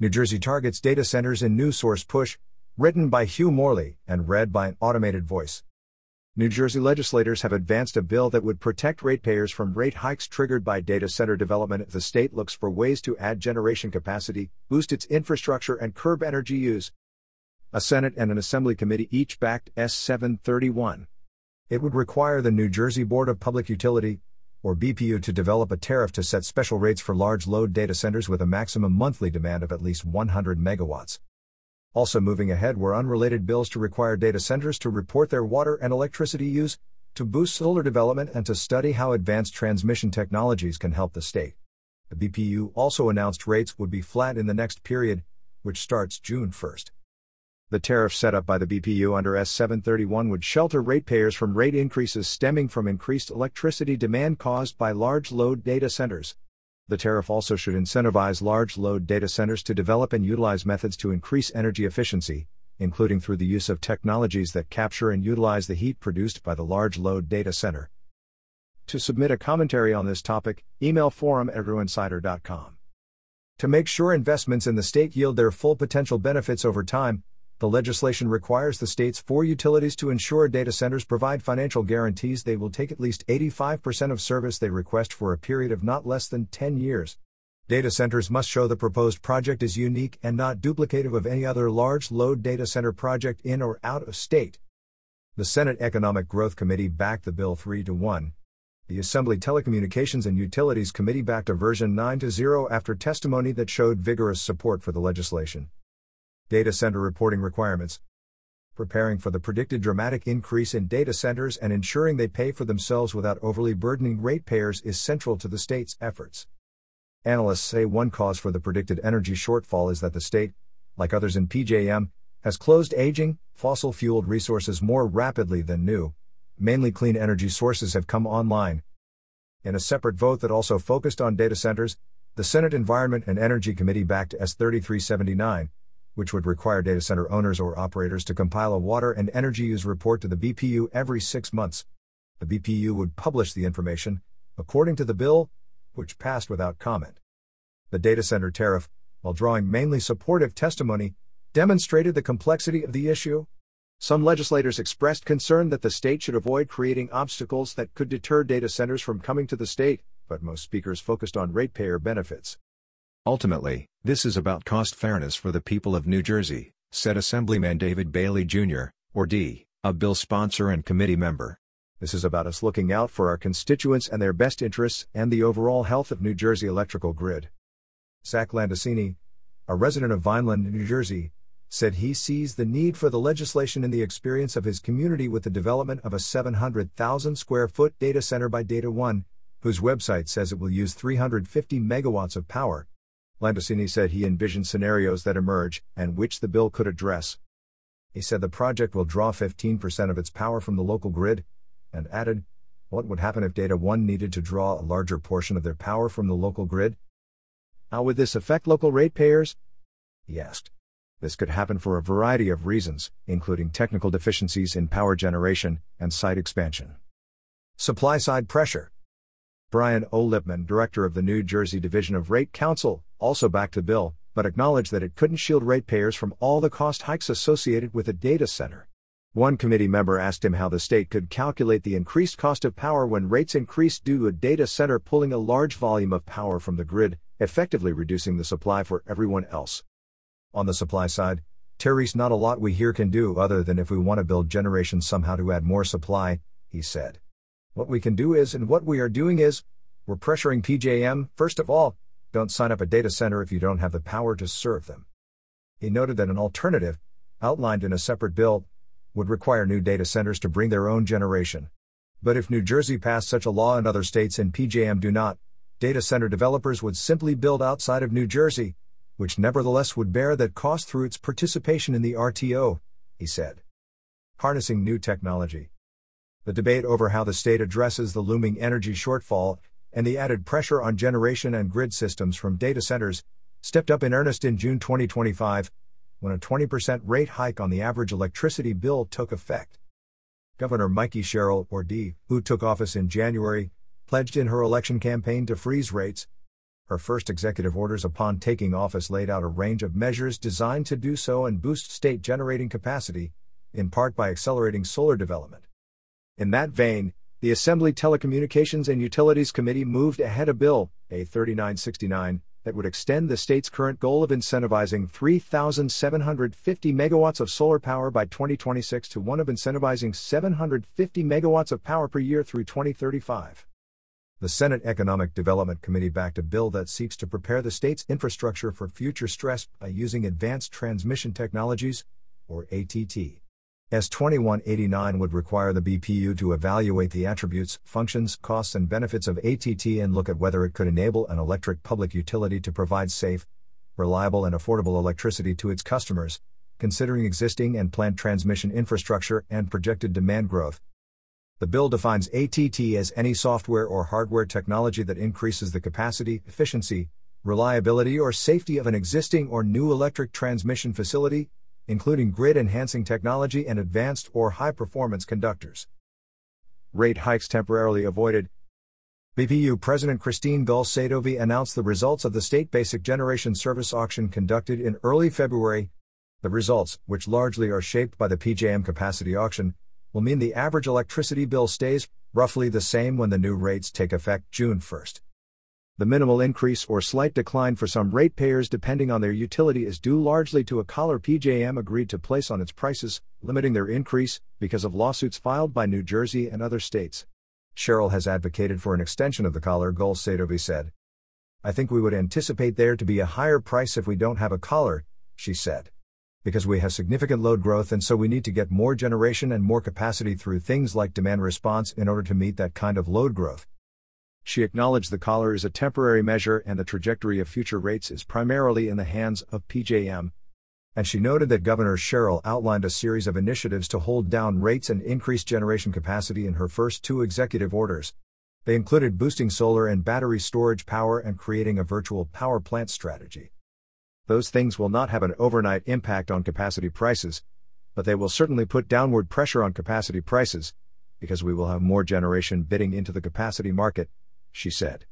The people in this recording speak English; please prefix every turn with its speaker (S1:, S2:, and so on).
S1: New Jersey targets data centers in new source push, written by Hugh Morley and read by an automated voice. New Jersey legislators have advanced a bill that would protect ratepayers from rate hikes triggered by data center development if the state looks for ways to add generation capacity, boost its infrastructure, and curb energy use. A Senate and an Assembly committee each backed S. 731. It would require the New Jersey Board of Public Utility, or BPU, to develop a tariff to set special rates for large load data centers with a maximum monthly demand of at least 100 megawatts. Also moving ahead were unrelated bills to require data centers to report their water and electricity use, to boost solar development, and to study how advanced transmission technologies can help the state. The BPU also announced rates would be flat in the next period, which starts June 1st. The tariff set up by the BPU under S. 731 would shelter ratepayers from rate increases stemming from increased electricity demand caused by large load data centers. The tariff also should incentivize large load data centers to develop and utilize methods to increase energy efficiency, including through the use of technologies that capture and utilize the heat produced by the large load data center. To submit a commentary on this topic, email forum@agroinsider.com. To make sure investments in the state yield their full potential benefits over time, the legislation requires the state's 4 utilities to ensure data centers provide financial guarantees they will take at least 85% of service they request for a period of not less than 10 years. Data centers must show the proposed project is unique and not duplicative of any other large load data center project in or out of state. The Senate Economic Growth Committee backed the bill 3-1. The Assembly Telecommunications and Utilities Committee backed a version 9-0 after testimony that showed vigorous support for the legislation. Data center reporting requirements. Preparing for the predicted dramatic increase in data centers and ensuring they pay for themselves without overly burdening ratepayers is central to the state's efforts. Analysts say one cause for the predicted energy shortfall is that the state, like others in PJM, has closed aging, fossil-fueled resources more rapidly than new, mainly clean energy sources have come online. In a separate vote that also focused on data centers, the Senate Environment and Energy Committee backed S. 3379, which would require data center owners or operators to compile a water and energy use report to the BPU every 6 months. The BPU would publish the information, according to the bill, which passed without comment. The data center tariff, while drawing mainly supportive testimony, demonstrated the complexity of the issue. Some legislators expressed concern that the state should avoid creating obstacles that could deter data centers from coming to the state, but most speakers focused on ratepayer benefits.
S2: Ultimately, this is about cost fairness for the people of New Jersey, said Assemblyman David Bailey Jr., or D., a bill sponsor and committee member.
S1: This is about us looking out for our constituents and their best interests and the overall health of New Jersey electrical grid. Zach Landacini, a resident of Vineland, New Jersey, said he sees the need for the legislation in the experience of his community with the development of a 700,000 square foot data center by Data One, whose website says it will use 350 megawatts of power. Landacini said he envisioned scenarios that emerge, and which the bill could address. He said the project will draw 15% of its power from the local grid, and added, what would happen if Data One needed to draw a larger portion of their power from the local grid? How would this affect local ratepayers? He asked. This could happen for a variety of reasons, including technical deficiencies in power generation and site expansion. Supply-side pressure. Brian O. Lipman, director of the New Jersey Division of Rate Counsel, also backed the bill, but acknowledged that it couldn't shield ratepayers from all the cost hikes associated with a data center. One committee member asked him how the state could calculate the increased cost of power when rates increased due to a data center pulling a large volume of power from the grid, effectively reducing the supply for everyone else. On the supply side, Terry's not a lot we here can do other than if we want to build generation somehow to add more supply, he said. What we can do is, and what we are doing is, we're pressuring PJM, first of all, don't sign up a data center if you don't have the power to serve them. He noted that an alternative, outlined in a separate bill, would require new data centers to bring their own generation. But if New Jersey passed such a law and other states and PJM do not, data center developers would simply build outside of New Jersey, which nevertheless would bear that cost through its participation in the RTO, he said. Harnessing new technology. The debate over how the state addresses the looming energy shortfall and the added pressure on generation and grid systems from data centers stepped up in earnest in June 2025, when a 20% rate hike on the average electricity bill took effect. Governor Mikey Sherrill, or D., who took office in January, pledged in her election campaign to freeze rates. Her first executive orders upon taking office laid out a range of measures designed to do so and boost state generating capacity, in part by accelerating solar development. In that vein, the Assembly Telecommunications and Utilities Committee moved ahead a bill, A 3969, that would extend the state's current goal of incentivizing 3,750 megawatts of solar power by 2026 to one of incentivizing 750 megawatts of power per year through 2035. The Senate Economic Development Committee backed a bill that seeks to prepare the state's infrastructure for future stress by using advanced transmission technologies, or ATT. S 2189 would require the BPU to evaluate the attributes, functions, costs, and benefits of ATT and look at whether it could enable an electric public utility to provide safe, reliable, and affordable electricity to its customers, considering existing and planned transmission infrastructure and projected demand growth. The bill defines ATT as any software or hardware technology that increases the capacity, efficiency, reliability, or safety of an existing or new electric transmission facility, including grid-enhancing technology and advanced or high-performance conductors. Rate hikes temporarily avoided. BPU President Christine Gulls-Sadovy announced the results of the State Basic Generation Service auction conducted in early February. The results, which largely are shaped by the PJM capacity auction, will mean the average electricity bill stays roughly the same when the new rates take effect June 1st. The minimal increase or slight decline for some ratepayers depending on their utility is due largely to a collar PJM agreed to place on its prices, limiting their increase because of lawsuits filed by New Jersey and other states. Sherrill has advocated for an extension of the collar, Gulls-Sadovy said. I think we would anticipate there to be a higher price if we don't have a collar, she said. Because we have significant load growth and so we need to get more generation and more capacity through things like demand response in order to meet that kind of load growth. She acknowledged the collar is a temporary measure and the trajectory of future rates is primarily in the hands of PJM. And she noted that Governor Sherrill outlined a series of initiatives to hold down rates and increase generation capacity in her first two executive orders. They included boosting solar and battery storage power and creating a virtual power plant strategy. Those things will not have an overnight impact on capacity prices, but they will certainly put downward pressure on capacity prices, because we will have more generation bidding into the capacity market, she said.